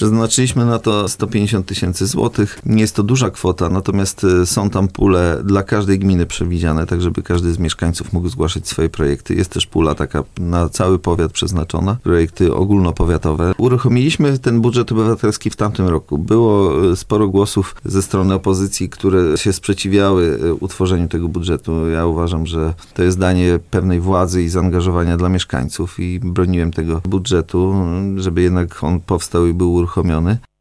Przeznaczyliśmy na to 150 000 złotych. Nie jest to duża kwota, natomiast są tam pule dla każdej gminy przewidziane, tak żeby każdy z mieszkańców mógł zgłaszać swoje projekty. Jest też pula taka na cały powiat przeznaczona, projekty ogólnopowiatowe. Uruchomiliśmy ten budżet obywatelski w tamtym roku. Było sporo głosów ze strony opozycji, które się sprzeciwiały utworzeniu tego budżetu. Ja uważam, że to jest danie pewnej władzy i zaangażowania dla mieszkańców i broniłem tego budżetu, żeby jednak on powstał i był uruchomiony.